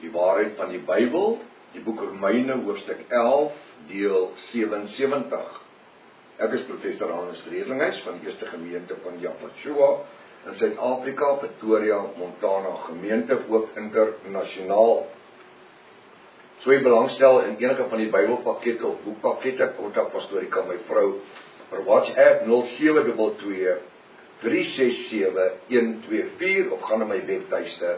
Die waarheid van die Bybel, die boek Romeine hoofstuk 11, deel 77. Ek is professor Hannes Redlinghuis van die Eerste Gemeente van Japashua in Suid-Afrika, Pretoria, Montana gemeente, ook internasionaal. So jy belangstel in enige van die Bybelpakkette of boekpakkette, kontak Pastorika my vrou per WhatsApp 0722 367 124 of gaan na my webtuiste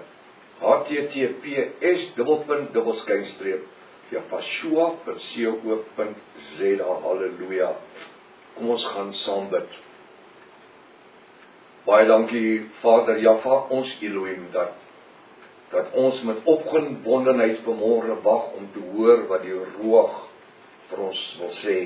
https://japashua.co.za. Halleluja. Kom ons gaan saam bid. Baie dankie Vader Jaffa, ons Elohim, dat ons met opgewondenheid vanmôre wag om te hoor wat die Ruach vir ons wil sê.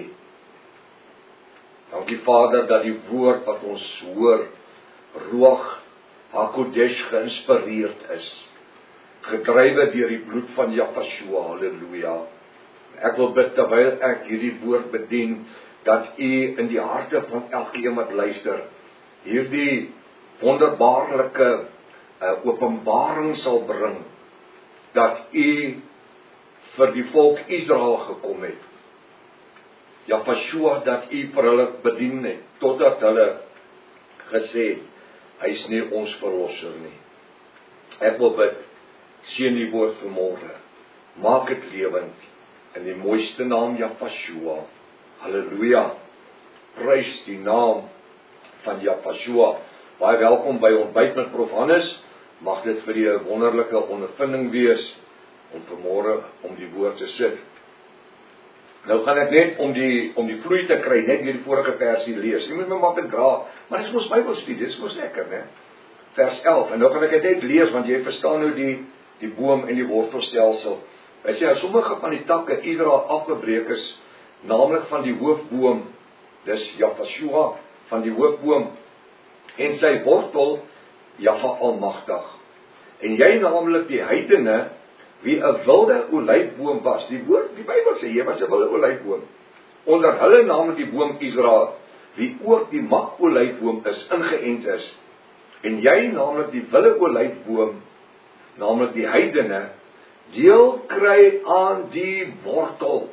Dankie Vader dat die woord wat ons hoor, Ruach HaKodesh geïnspireerd is, gedrywe deur die bloed van Japashua. Halleluja. Ek wil bid terwyl ek hierdie woord bedien, dat U in die harte van elkeen wat luister, hierdie wonderbaarlike openbaring sal bring, dat U vir die volk Israel gekom het. Japashua, dat U vir hulle bedien het, totdat hulle gesê het, hy is nie ons verlosser nie. Ek wil bid, seën die woord vanmôre, maak dit lewend, in die mooiste naam Japashua. Halleluja, prys die naam van Japashua. Baie welkom by Ontbyt met Prof Hannes, mag dit vir die 'n wonderlike ondervinding wees, om vanmôre om die woord te sit. Nou gaan ek net om die vloei te kry, net weer die vorige versie lees. Jy moet my maar dra, maar dis mos Bybelstudie, dis mos lekker, né? Vers 11, en nou gaan ek dit net lees, want jy verstaan nou die boom en die wortelstelsel. Hy sê, sommige van die takke Israel afgebreek is, naamlik van die hoofboom, dis Japashua, van die hoofboom, en sy wortel, Jahwe Almagtig. En jy naamlik die heidene, wie 'n wilde olyfboom was. Die Bybel sê, jy was 'n wilde olyfboom. Onder hulle naamlik die boom Israel, wie ook die magolyfboom is, ingeënt is. En jy naamlik die wilde olyfboom, naamlik die heidene, deel kry aan die wortel.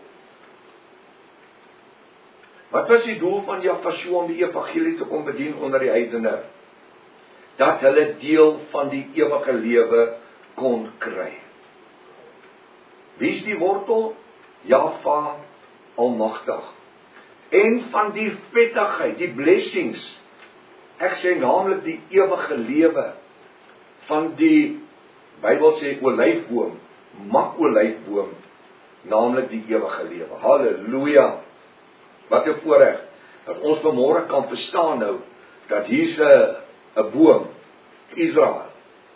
Wat was die doel van Japashua om die evangelie te kom bedien onder die heidene? Dat hulle deel van die ewige lewe kon kry. Wie is die wortel? Jahwe Almagtig. En van die vettigheid, die blessings, ek sê naamlik die ewige lewe, van die, Bybel sê olyfboom, magolyfboom, naamlik die ewige lewe. Halleluja. Wat 'n voorreg, dat ons vanmôre kan verstaan nou, dat hier's 'n boom, Israel.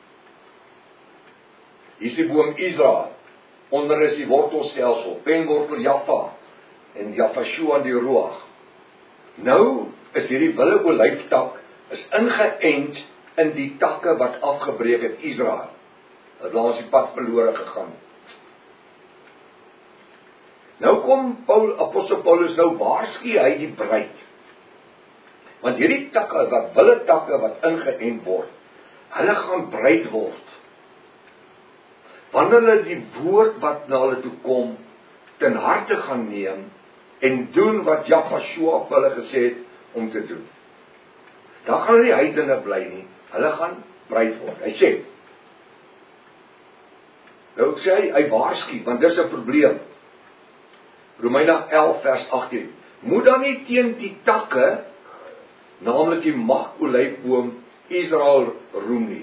Hier's die boom Israel. Onder is die wortelstelsel, penwortel Jaffa, en Japashua en die Ruach. Nou is hierdie wilde olyftak, is ingeënt in die takke wat afgebreek het, Israel. Het langs die pad verlore gegaan. Nou kom apostel Paulus, nou waarsku hy die bruid. Want hierdie takke, wat wilde takke wat ingeënt word, hulle gaan bruid word. Wanneer hulle die woord wat na hulle toe kom, ten harte gaan neem, en doen wat Japashua vir hulle gesê het om te doen. Dan gaan hulle die heidene bly nie, hulle gaan bruid word. Hy sê, nou sê hy waarsku, want dis 'n probleem. Romeine 11 vers 18, moet dan nie teen die takke, naamlik die magolyfboom Israel roem nie.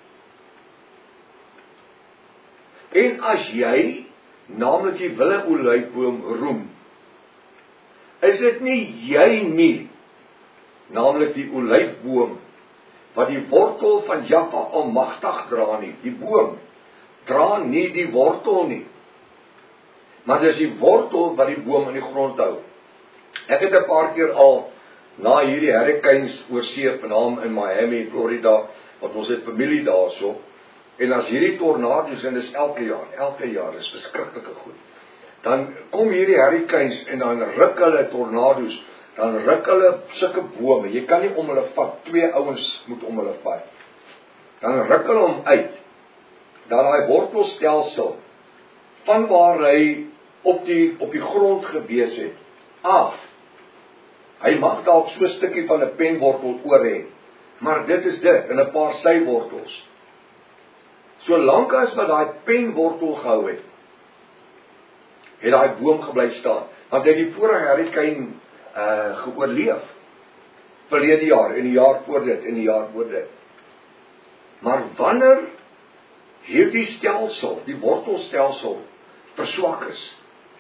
En as jy, naamlik die wilde olyfboom roem, is dit nie jy nie, naamlik die olyfboom, wat die wortel van Jahwe Almagtig dra nie. Die boom dra nie die wortel nie, maar dis die wortel wat die boom in die grond hou. Ek het 'n paar keer al, na hierdie hurricanes oor see vanaand in Miami, Florida, want ons het familie daarso, en as hierdie tornado's, en dis elke jaar, is verskriklike goed, dan kom hierdie hurricanes, en dan ruk hulle tornado's, dan ruk hulle sulke bome, jy kan nie om hulle vat, 2 ouens moet om hulle vat, dan ruk hulle hom uit, dat daai wortelstelsel van waar hy op die grond gewees het, af. Hy mag dalk so 'n stukkie van 'n penwortel oor hê, maar dit is dit, in 'n paar sywortels. Solank as wat daai penwortel gehou het daai boom gebly staan, want hy het die vorige hurricane geoorleef, verlede jaar, en die jaar voor dit, en die jaar voor dit. Maar wanneer hierdie stelsel, die wortelstelsel, verswak is,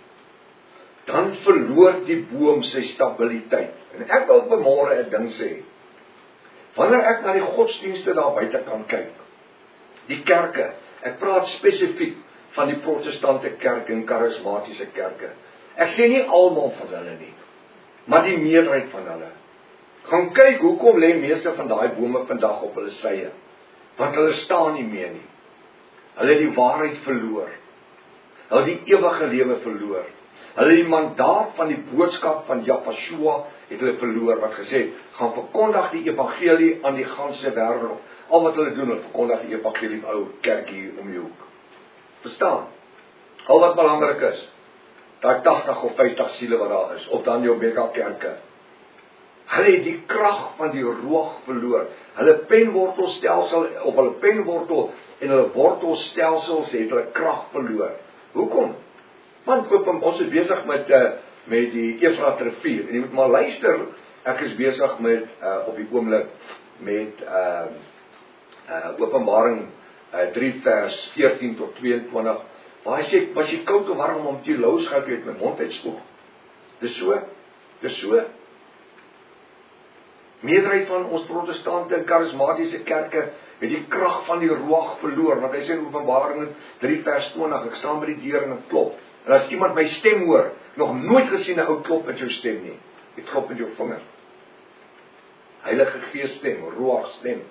dan verloor die boom sy stabiliteit. En ek wil vanmôre 'n ding sê, wanneer ek na die godsdienste daar buite kan kyk, die kerke, ek praat spesifiek van die protestante kerk en charismatiese kerke. Ek sê nie almal van hulle nie, maar die meerderheid van hulle. Gaan kyk, hoekom lê meeste van daai bome vandag op hulle sye? Want hulle staan nie meer nie. Hulle het die waarheid verloor. Hulle het die ewige lewe verloor. Hulle het die mandaat van die boodskap van Yahshua het hulle verloor, wat gesê het, gaan verkondig die evangelie aan die ganse wêreld. Al wat hulle doen, hulle verkondig die evangelie ou kerkie om die hoek. Verstaan? Al wat belangrik is, daai 80 of 50 siele wat daar is, of dan jou mega kerke. Hulle het die krag van die roog verloor. Hulle penwortelstelsel, of hulle penwortel en hulle wortelstelsels het hulle krag verloor. Hoekom? Want ons is besig met die Efrat rivier, en jy moet maar luister, ek is besig met, op die oomblik, met Openbaring 3 vers 14 tot 22, waar hy sê, was jy koud of warm om die lous gehou het my mond uitspoeg? Dis so. Meerderheid van ons protestante en charismatiese kerke het die krag van die roog verloor, want hy sê in Openbaring 3 vers 20, ek staan by die deur en ek klop, en as iemand my stem hoor, nog nooit gesien 'n ou klop met jou stem nie, jy klop met jou vinger. Heilige Gees stem, roog stem.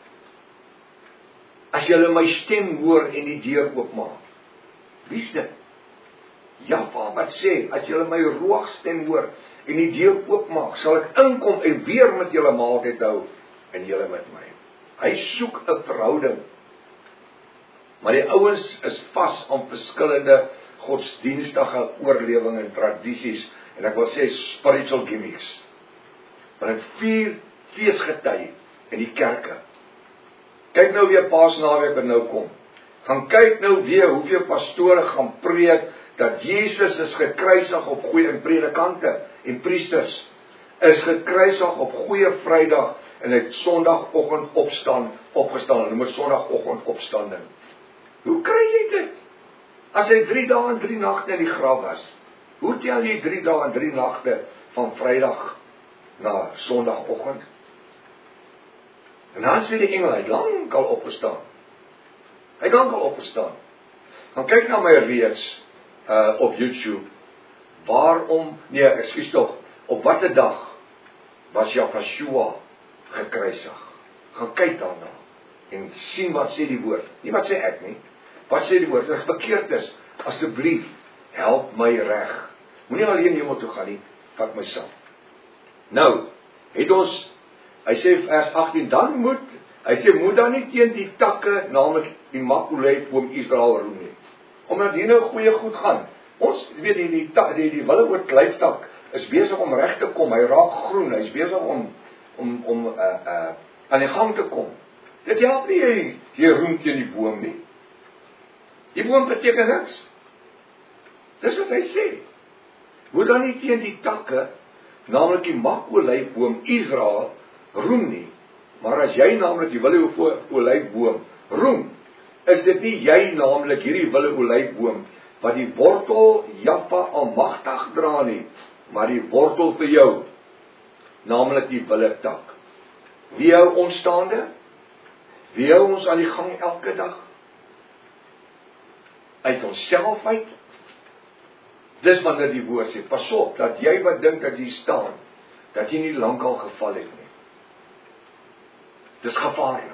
As julle my stem hoor en die deur oopmaak, wie is dit? Jahwe wat sê, as julle my roog stem hoor en die deur oopmaak, sal ek inkom en weer met julle maaltyd hou en julle met my. Hy soek 'n verhouding. Maar die ouens is vas aan verskillende godsdienstige oorlewing en tradisies, en ek wil sê spiritual gimmicks. Maar dit vier feesgety in die kerke. Kyk nou weer Paasnaweek wat nou kom. Gaan kyk nou weer hoeveel pastore gaan preek dat Jesus is gekruisig op goeie, en predikante en priesters is gekruisig op Goeie Vrydag en het Sondagoggend opgestaan. Hulle moet Sondagoggend opstanding. Hoe kry jy dit? As hy 3 dae en 3 nagte in die graf was, hoe tel jy 3 dae en 3 nagte van Vrydag na Sondagoggend? En dan sê die engel, hy het lang al opgestaan. Gaan kyk na my reeks op YouTube. Op watter dag was Yahshua gekruisig? Gaan kyk daarna en sien wat sê die woord. Nie wat sê ek nie. Wat sê die woord? As ek verkeerd is, asseblief, help my reg. Moenie alleen hemel toe gaan nie, vat my saam. Nou, het ons, hy sê vers 18, moet dan nie teen die takke, naamlik die makkoleitboom Israel roem nie. Omdat hier nou goeie goed gaan. Ons weet die willeoorklyftak is besig om reg te kom, hy raak groen, hy is besig om aan die gang te kom. Dit help nie jy roem teen die boom nie. Die boom beteken niks. Dis wat hy sê. Moet dan nie teen die takke, naamlik die makkoleitboom Israel roem nie. Maar as jy naamlik die willeoorklyfboom roem, is dit nie jy naamlik hierdie willeoorklyfboom wat die wortel Jahwe almagtig dra nie, maar die wortel vir jou, naamlik die willetak. Wie hou ons staande? Wie hou ons aan die gang elke dag? Uit onsself uit? Dis wanneer die woord sê, pas op, dat jy wat dink dat jy staan, dat jy nie lankal geval het nie. Dis gevaarlik.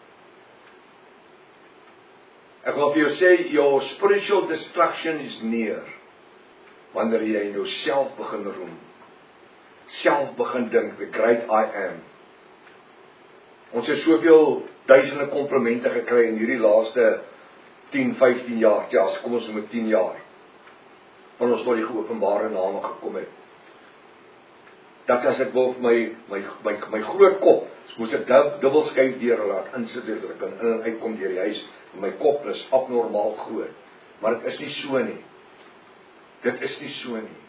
Ek wil vir jou sê, your spiritual destruction is near. Wanneer jy in jouself begin roem. Self begin dink, the great I am. Ons het soveel duisende komplimente gekry in hierdie laaste 10, 15 jaar, ja, kom ons met 10 jaar, van ons tot die geopenbare name gekom het, dat as ek wil my groot kop, moes ek dubbel skyf deur laat insit druk en uitkom deur die huis, en my kop is abnormaal groot, maar dit is nie so nie, dit is nie so nie,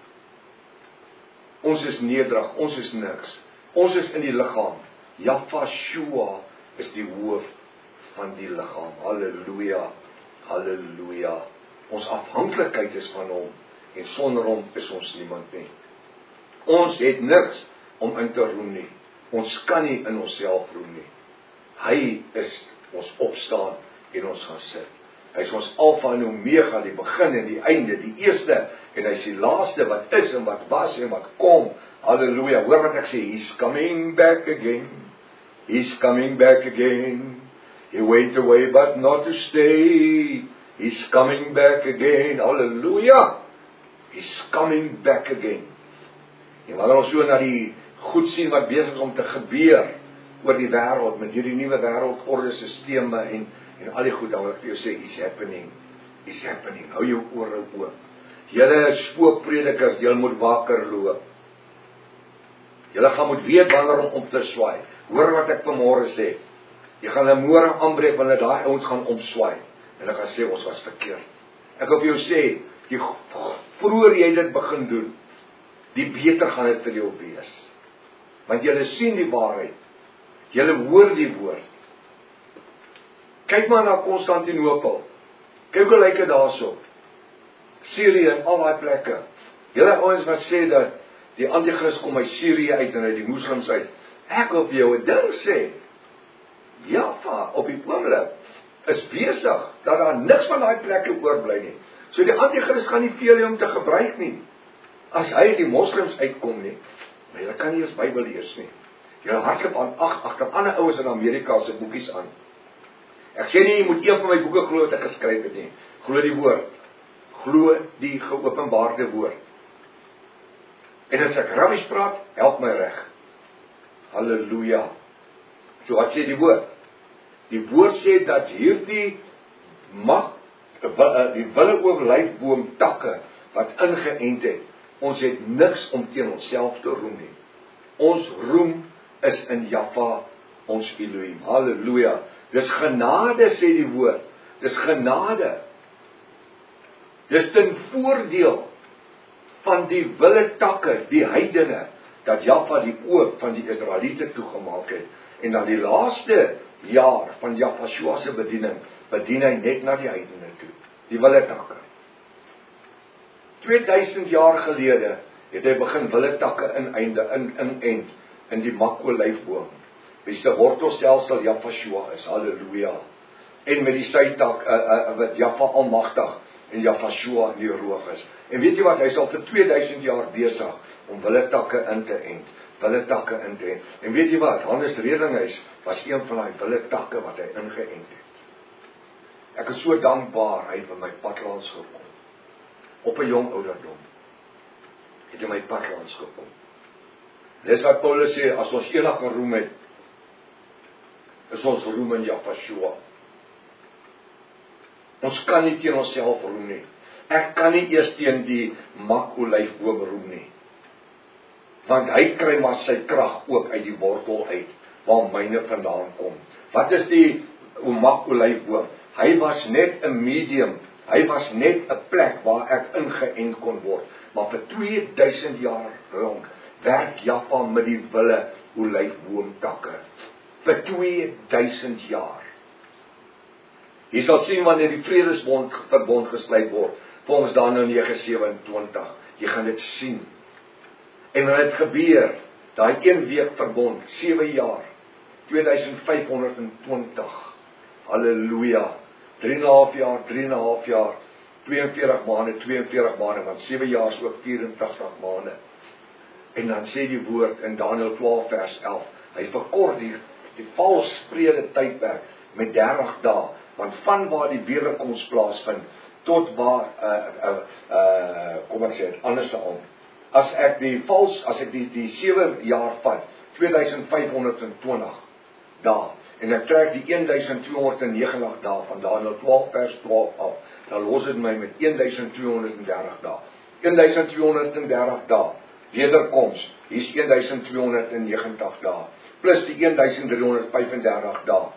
ons is nederig, ons is niks, ons is in die liggaam, Yahshua is die hoof van die liggaam, halleluja, halleluja, ons afhanklikheid is van hom, en sonder hom is ons niemand nie, ons het niks om in te roem nie, ons kan nie in onsself roem nie, hy is ons opstaan en ons gaan sit, hy is ons alfa en omega, die begin en die einde, die eerste, en hy is die laaste wat is en wat was en wat kom, halleluja, hoor wat ek sê, he's coming back again, he's coming back again, he went away but not to stay, he's coming back again, halleluja, he's coming back again, en wanneer ons so na die goed sien wat besig is om te gebeur, oor die wêreld, met hierdie nuwe wêreldorde sisteme en al die goed, dan wil ek vir jou sê, it's happening, hou jou ore oop, julle spookpredikers, julle moet wakker loop, julle gaan moet weet wanneer om te swaai, hoor wat ek vanmôre sê, jy gaan 'n môre aanbreek, wanneer daai ouens gaan omswaai, en hulle gaan sê, ons was verkeerd, ek wil vir jou sê, die vroeër jy dit begin doen, die beter gaan dit vir jou wees, want julle sien die waarheid, julle hoor die woord, kyk maar na Konstantinopel, kyk hoe lyk dit daarso, Syrië en al daai plekke, julle ouens wat sê dat die antichrist kom uit Syrië uit en uit die moslims uit, ek wil vir jou 'n ding sê, Jaffa op die oomblik is besig, dat daar niks van daai plekke oorbly nie, so die antichrist gaan nie veel om te gebruik nie, as hy die moslims uitkom nie, maar jy kan nie eens Bybel lees nie, jy hardloop aan agter ander ouens in Amerika se boekies aan, ek sê nie, jy moet een van my boeke glo wat ek geskryf het nie, glo die woord, glo die geopenbaarde woord, en as ek rubbish praat, help my reg, halleluja, so wat sê die woord? Die woord sê dat hierdie mag, die wille olyfboom takke, wat ingeënt het, ons het niks om teen onsself te roem nie, ons roem is in Jahwe, ons Elohim, halleluja, dis genade sê die woord, dis genade, dis ten voordeel van die wille takke, die heidene, dat Jahwe die oog van die Israeliete toegemaak het, en dan die laaste jaar van Jahshua se bediening, bedien hy net na die heidene toe, die wille takke. 2000 jaar gelede het hy begin wille takke inend in die makolyfboom, wie se wortelstelsel Jahshua is, halleluja, en met die sytak, wat Jahwe almagtig, en Jahshua in die roog is, en weet jy wat, hy is al vir 2000 jaar besig, om wille takke in te end, en weet jy wat, Hannes Redinghuis was een van die wille takke wat hy ingeënt het, ek is so dankbaar, hy het by my pad langs gekom, op 'n jong ouderdom, het hy my pad langs gekom, dis wat Paulus sê, as ons enige roem het, is ons roem in Jahshua, ons kan nie teen onsself roem nie, ek kan nie eers teen die makolyfboom roem nie, want hy kry maar sy krag ook uit die wortel uit, waar myne vandaan kom, wat is die makolyfboom? Hy was net 'n medium, hy was net 'n plek waar ek ingeënt kon word, maar vir 2000 jaar lank, werk Jahwe met die wille olyfboomtakke, vir 2000 jaar, jy sal sien wanneer die vredesverbond gesluit word, volgens Daniël 9:27, jy gaan dit sien, en wanneer dit gebeur, daai 1 week verbond, 7 jaar, 2520, halleluja, 3,5 jaar, 42 maande, want 7 jaar is ook 84 maande, en dan sê die woord in Daniël 12 vers 11, hy verkort die valsprede tydperk, met 30 dae, want van waar die wederkoms plaasvind, tot waar, kom ek sê, andersom, as ek die 7 jaar vat, 2520 dae, en ek trek die 1239 dae van Daniël 12 vers 12 af, dan los dit my met 1230 dae. 1230 dae, wederkoms, hier is 1290 dae, plus die 1335 dae,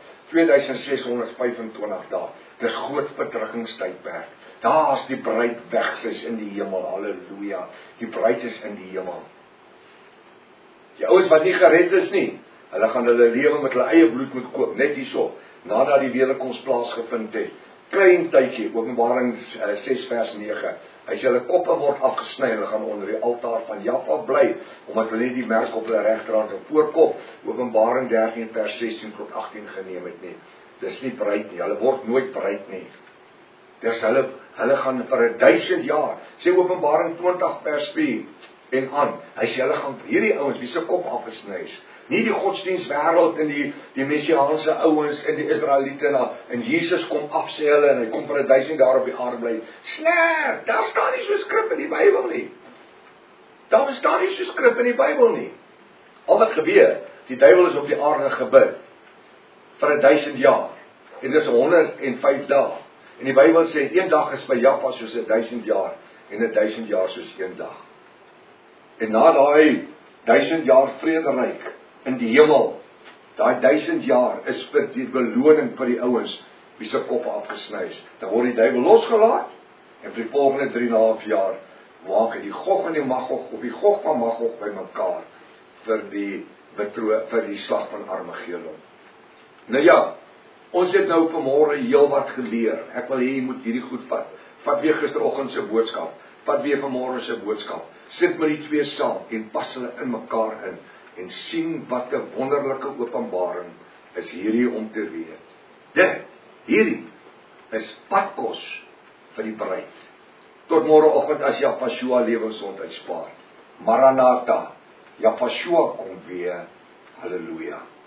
2625 dae. Dis groot verdrukkingstydperk. Daar is die bruid weg, sy is in die hemel, halleluja. Die bruid is in die hemel. Die ouens wat nie gered is nie, hulle gaan hulle lewe met hulle eie bloed moet koop, net hierso, nadat die wederkoms plaasgevind het. Klein tydjie, Openbaring 6 vers 9. Hy sê hulle koppe word afgesny, hulle gaan onder die altaar van Jaffa bly, omdat hulle nie die merk op hulle regterhand en voorkop, Openbaring 13 vers 16 tot 18 geneem het nie. Dis nie bruid nie, hulle word nooit bruid nie. Dis hulle gaan vir 1000 jaar, sê Openbaring 20 vers 4 en aan. Hy sê hulle gaan hierdie ouens wie se kop afgesny is. Nie die godsdienstwêreld en die messiaanse ouens en die Israeliete en Jesus kom af sê hulle en hy kom vir 1000 jaar op die aarde bly. Sner, daar staan nie so skrif in die Bybel nie. Daar staan nie so skrif in die Bybel nie. Al wat gebeur, die duiwel is op die aarde gebid vir 1000 jaar en dis 105 dae. En die Bybel sê een dag is by Jaffa soos 1000 jaar en 1000 jaar soos een dag. En na daai 1000 jaar vrederyk in die hemel, daai 1000 jaar is vir die beloning vir die ouens wie se koppe afgesny is. Dan word die duiwel losgelaat en vir die volgende 3,5 jaar maak hy die Gog en die Magog of die Gog van Magog bymekaar vir die slag van Armageddon. Nou ja, ons het nou vanmôre heelwat geleer. Ek wil hê jy moet hierdie goed vat. Vat weer gisteroggend se boodskap, vat weer vanmôre se boodskap. Sit met die twee saam en pas hulle in mekaar in en sien wat 'n wonderlike openbaring is hierdie om te weet. Hierdie is padkos vir die bruid. Tot môreoggend as Japashua lewensgesondheid spaar. Maranatha, Japashua kom weer. Halleluja.